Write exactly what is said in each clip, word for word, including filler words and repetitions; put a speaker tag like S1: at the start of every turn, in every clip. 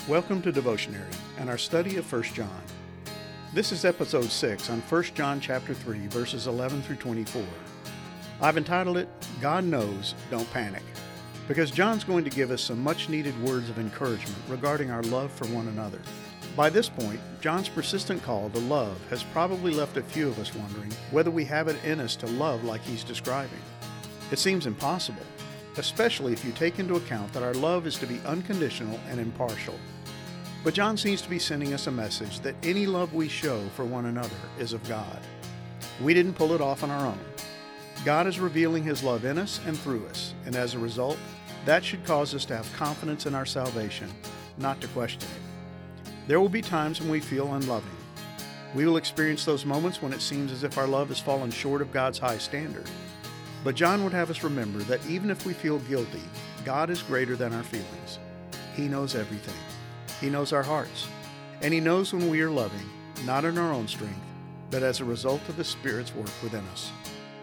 S1: Welcome to Devotionary and our study of First John. This is episode six on First John chapter three, verses eleven through twenty-four. I've entitled it, God Knows, Don't Panic, because John's going to give us some much-needed words of encouragement regarding our love for one another. By this point, John's persistent call to love has probably left a few of us wondering whether we have it in us to love like he's describing. It seems impossible, especially if you take into account that our love is to be unconditional and impartial. But John seems to be sending us a message that any love we show for one another is of God. We didn't pull it off on our own. God is revealing His love in us and through us, and as a result, that should cause us to have confidence in our salvation, not to question it. There will be times when we feel unloving. We will experience those moments when it seems as if our love has fallen short of God's high standard. But John would have us remember that even if we feel guilty, God is greater than our feelings. He knows everything. He knows our hearts. And He knows when we are loving, not in our own strength, but as a result of the Spirit's work within us.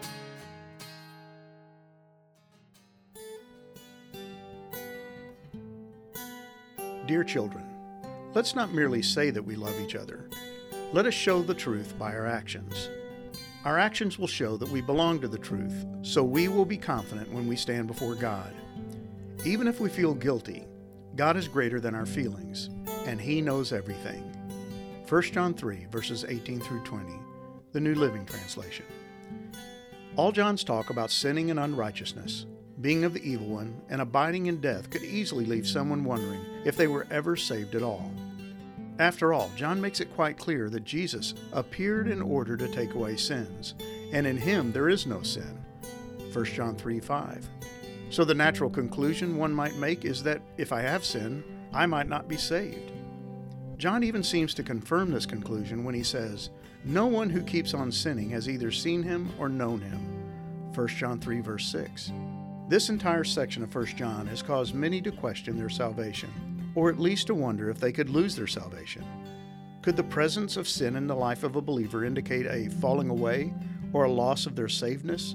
S1: Dear children, let's not merely say that we love each other. Let us show the truth by our actions. Our actions will show that we belong to the truth, so we will be confident when we stand before God. Even if we feel guilty, God is greater than our feelings, and He knows everything. First John three, verses eighteen through twenty, the New Living Translation. All John's talk about sinning and unrighteousness, being of the evil one, and abiding in death could easily leave someone wondering if they were ever saved at all. After all, John makes it quite clear that Jesus appeared in order to take away sins, and in Him there is no sin. First John three five. So the natural conclusion one might make is that if I have sin, I might not be saved. John even seems to confirm this conclusion when he says, "No one who keeps on sinning has either seen Him or known Him." First John three verse six. This entire section of First John has caused many to question their salvation, or at least to wonder if they could lose their salvation. Could the presence of sin in the life of a believer indicate a falling away or a loss of their savedness?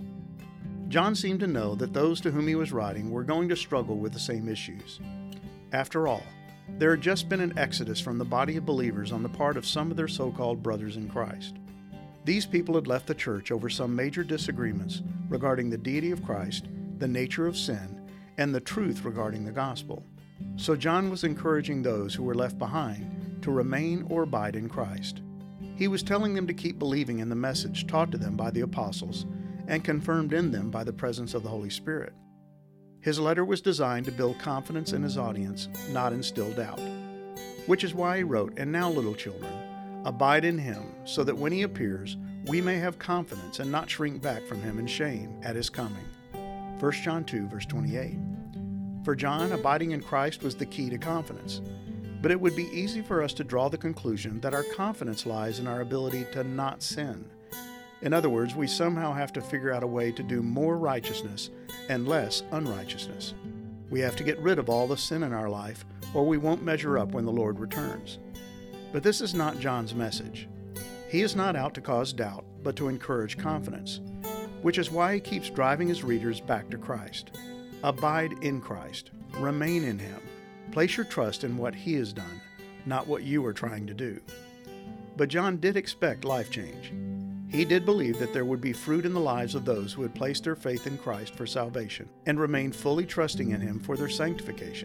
S1: John seemed to know that those to whom he was writing were going to struggle with the same issues. After all, there had just been an exodus from the body of believers on the part of some of their so-called brothers in Christ. These people had left the church over some major disagreements regarding the deity of Christ, the nature of sin, and the truth regarding the gospel. So John was encouraging those who were left behind to remain or abide in Christ. He was telling them to keep believing in the message taught to them by the apostles and confirmed in them by the presence of the Holy Spirit. His letter was designed to build confidence in his audience, not instill doubt. Which is why he wrote, "And now, little children, abide in Him, so that when He appears, we may have confidence and not shrink back from Him in shame at His coming." First John two, verse twenty-eight. For John, abiding in Christ was the key to confidence. But it would be easy for us to draw the conclusion that our confidence lies in our ability to not sin. In other words, we somehow have to figure out a way to do more righteousness and less unrighteousness. We have to get rid of all the sin in our life, or we won't measure up when the Lord returns. But this is not John's message. He is not out to cause doubt, but to encourage confidence, which is why he keeps driving his readers back to Christ. Abide in Christ. Remain in Him. Place your trust in what He has done, not what you are trying to do. But John did expect life change. He did believe that there would be fruit in the lives of those who had placed their faith in Christ for salvation and remained fully trusting in Him for their sanctification.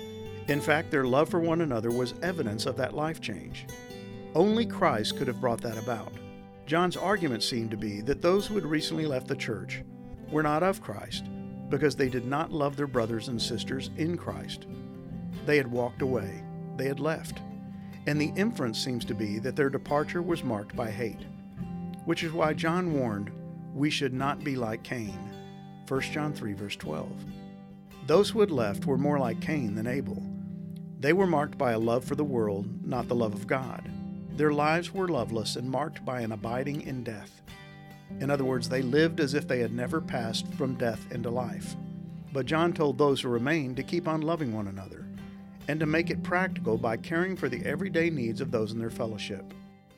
S1: In fact, their love for one another was evidence of that life change. Only Christ could have brought that about. John's argument seemed to be that those who had recently left the church were not of Christ because they did not love their brothers and sisters in Christ. They had walked away. They had left. And the inference seems to be that their departure was marked by hate. Which is why John warned, we should not be like Cain. First John three, verse twelve. Those who had left were more like Cain than Abel. They were marked by a love for the world, not the love of God. Their lives were loveless and marked by an abiding in death. In other words, they lived as if they had never passed from death into life. But John told those who remained to keep on loving one another, and to make it practical by caring for the everyday needs of those in their fellowship.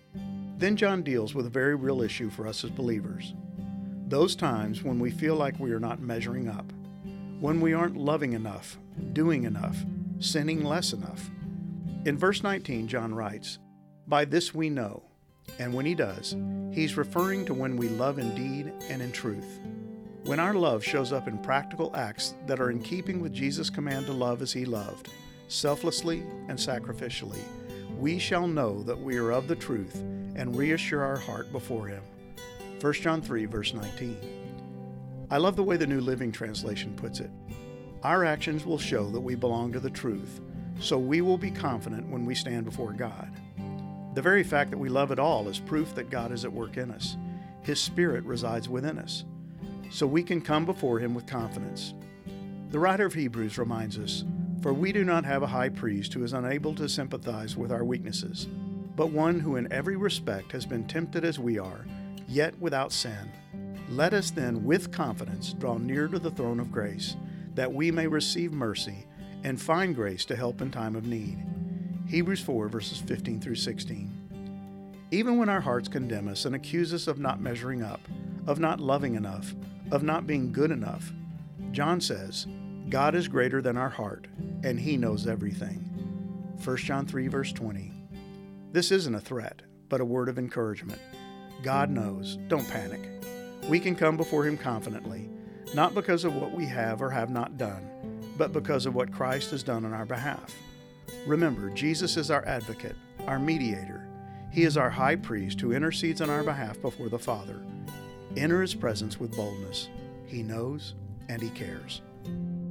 S1: Then John deals with a very real issue for us as believers. Those times when we feel like we are not measuring up, when we aren't loving enough, doing enough, sinning less enough. In verse nineteen, John writes, "By this we know," and when he does, he's referring to when we love in deed and in truth. When our love shows up in practical acts that are in keeping with Jesus' command to love as he loved, selflessly and sacrificially, we shall know that we are of the truth and reassure our heart before him. First John three, verse nineteen. I love the way the New Living Translation puts it. Our actions will show that we belong to the truth, so we will be confident when we stand before God. The very fact that we love at all is proof that God is at work in us. His Spirit resides within us, so we can come before him with confidence. The writer of Hebrews reminds us, "For we do not have a high priest who is unable to sympathize with our weaknesses, but one who in every respect has been tempted as we are, yet without sin. Let us then with confidence draw near to the throne of grace, that we may receive mercy and find grace to help in time of need." Hebrews four, verses fifteen through sixteen. Even when our hearts condemn us and accuse us of not measuring up, of not loving enough, of not being good enough, John says, God is greater than our heart, and he knows everything. First John three, verse twenty. This isn't a threat, but a word of encouragement. God knows. Don't panic. We can come before him confidently, not because of what we have or have not done, but because of what Christ has done on our behalf. Remember, Jesus is our advocate, our mediator. He is our high priest who intercedes on our behalf before the Father. Enter his presence with boldness. He knows and he cares.